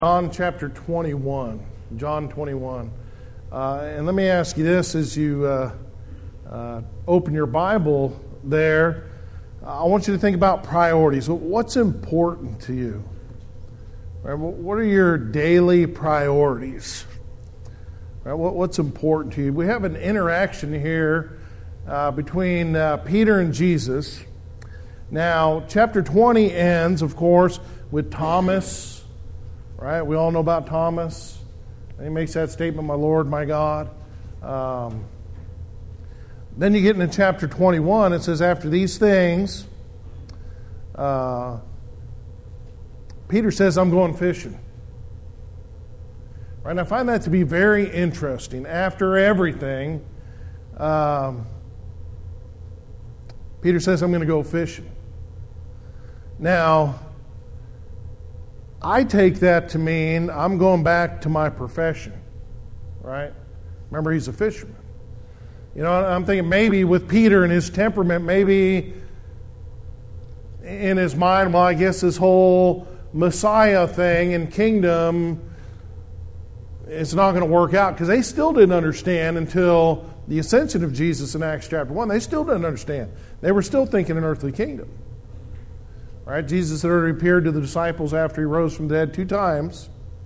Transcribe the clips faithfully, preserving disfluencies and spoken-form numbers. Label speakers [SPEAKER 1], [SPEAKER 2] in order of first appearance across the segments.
[SPEAKER 1] John chapter twenty-one. John twenty-one. Uh, and let me ask you this as you uh, uh, open your Bible there. I want you to think about priorities. What's important to you? Right? What are your daily priorities? Right? What's important to you? We have an interaction here uh, between uh, Peter and Jesus. Now, chapter twenty ends, of course, with Thomas. Right? We all know about Thomas. And he makes that statement, "My Lord, my God." Um, then you get into chapter twenty-one. It says, after these things, uh, Peter says, "I'm going fishing." Right? And I find that to be very interesting. After everything, um, Peter says, "I'm going to go fishing." Now, I take that to mean I'm going back to my profession, right? Remember, he's a fisherman. You know, I'm thinking maybe with Peter and his temperament, maybe in his mind, well, I guess this whole Messiah thing and kingdom, it's not going to work out, because they still didn't understand until the ascension of Jesus in Acts chapter one. They still didn't understand. They were still thinking an earthly kingdom. Right? Jesus had already appeared to the disciples after he rose from the dead two times.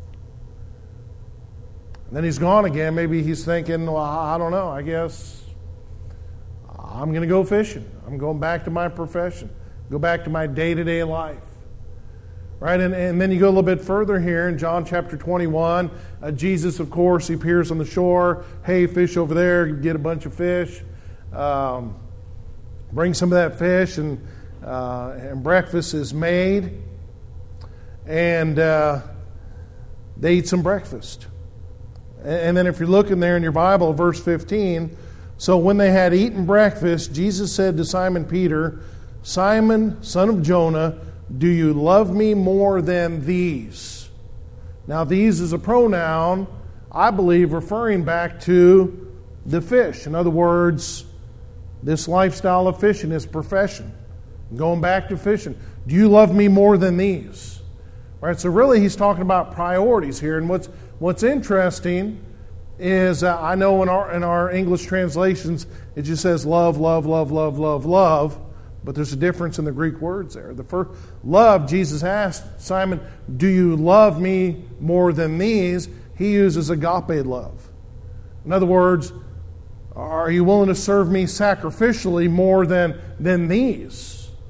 [SPEAKER 1] And then he's gone again. Maybe he's thinking, well, I don't know. I guess I'm going to go fishing. I'm going back to my profession. Go back to my day-to-day life. Right? And, and then you go a little bit further here in John chapter twenty-one. Uh, Jesus, of course, he appears on the shore. Hey, fish over there. Get a bunch of fish. Um, bring some of that fish, and Uh, and breakfast is made, and uh, they eat some breakfast. And, and then if you're looking there in your Bible, verse fifteen, so when they had eaten breakfast, Jesus said to Simon Peter, "Simon, son of Jonah, do you love me more than these?" Now, these is a pronoun, I believe, referring back to the fish. In other words, this lifestyle of fishing, this profession. Going back to fishing. Do you love me more than these? Right. So really, he's talking about priorities here. And what's what's interesting is uh, I know in our in our English translations it just says love, love, love, love, love, love. But there's a difference in the Greek words there. The first love, Jesus asked Simon, "Do you love me more than these?" He uses agape love. In other words, are you willing to serve me sacrificially more than than these?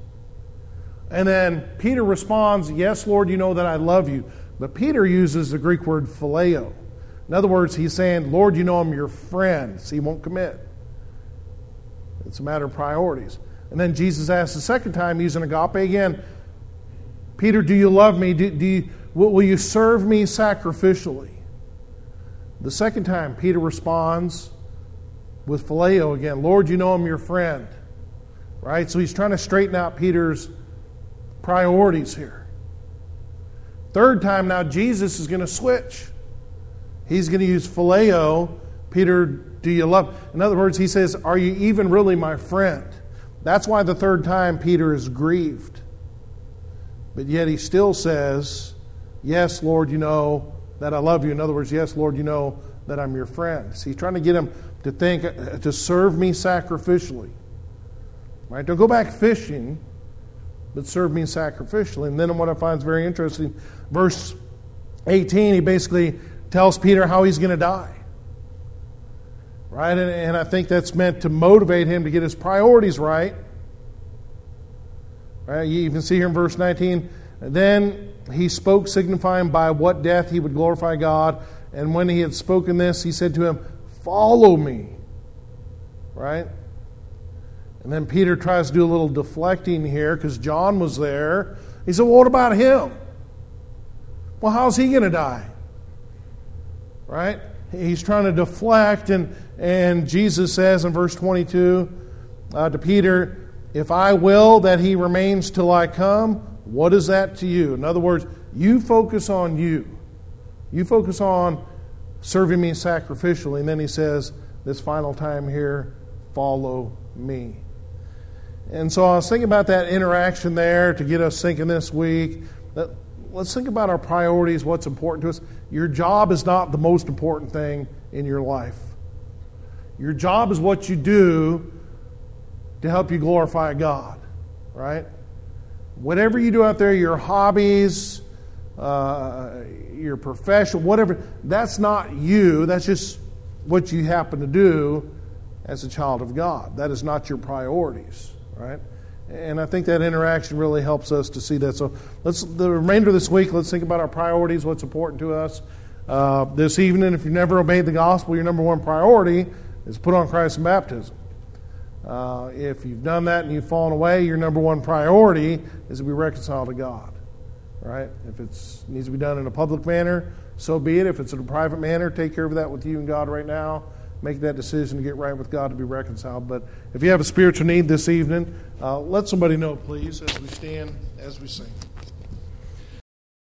[SPEAKER 1] And then Peter responds, "Yes, Lord, you know that I love you." But Peter uses the Greek word phileo. In other words, he's saying, "Lord, you know I'm your friend." So he won't commit. It's a matter of priorities. And then Jesus asks the second time, using agape again, "Peter, do you love me? Do, do you, will, will you serve me sacrificially?" The second time, Peter responds with phileo again. "Lord, you know I'm your friend." Right? So he's trying to straighten out Peter's priorities here. Third time now, Jesus is going to switch. He's going to use phileo. "Peter, do you love?" In other words, he says, "Are you even really my friend?" That's why the third time Peter is grieved. But yet he still says, "Yes, Lord, you know that I love you." In other words, "Yes, Lord, you know that I'm your friend." So he's trying to get him to think, to serve me sacrificially. Right? Don't go back fishing, but serve me sacrificially. And then what I find is very interesting, verse eighteen, he basically tells Peter how he's going to die. Right? And, and I think that's meant to motivate him to get his priorities right. Right? You even see here in verse nineteen, then he spoke, signifying by what death he would glorify God. And when he had spoken this, he said to him, "Follow me." Right? And then Peter tries to do a little deflecting here because John was there. He said, "Well, what about him? Well, how's he going to die?" Right? He's trying to deflect, and, and Jesus says in verse twenty-two uh, to Peter, "If I will that he remains till I come, what is that to you?" In other words, you focus on you. You focus on serving me sacrificially. And then he says, this final time here, "Follow me." And so I was thinking about that interaction there to get us thinking this week. That let's think about our priorities, what's important to us. Your job is not the most important thing in your life. Your job is what you do to help you glorify God, right? Whatever you do out there, your hobbies, uh, your profession, whatever, that's not you. That's just what you happen to do as a child of God. That is not your priorities, right? And I think that interaction really helps us to see that. So let's the remainder of this week, let's think about our priorities, what's important to us. Uh, this evening, if you've never obeyed the gospel, your number one priority is put on Christ in baptism. Uh, if you've done that and you've fallen away, your number one priority is to be reconciled to God, right? If it needs to be done in a public manner, so be it. If it's in a private manner, take care of that with you and God right now. Make that decision to get right with God, to be reconciled. But if you have a spiritual need this evening, uh, let somebody know, please, as we stand, as we sing.